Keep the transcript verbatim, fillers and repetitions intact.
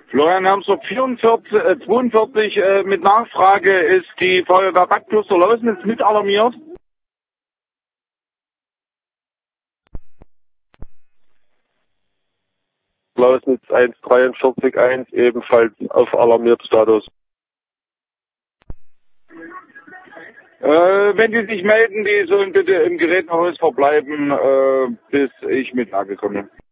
Florian Hamster vierundvierzig, äh, zweiundvierzig äh, mit Nachfrage, ist die Feuerwehr Bad Klosterlausnitz mit alarmiert? Lausnitz eins drei vier eins ebenfalls auf Alarmiertstatus. Äh, wenn die sich melden, die sollen bitte im Gerätehaus verbleiben, äh, bis ich mit Lage komme.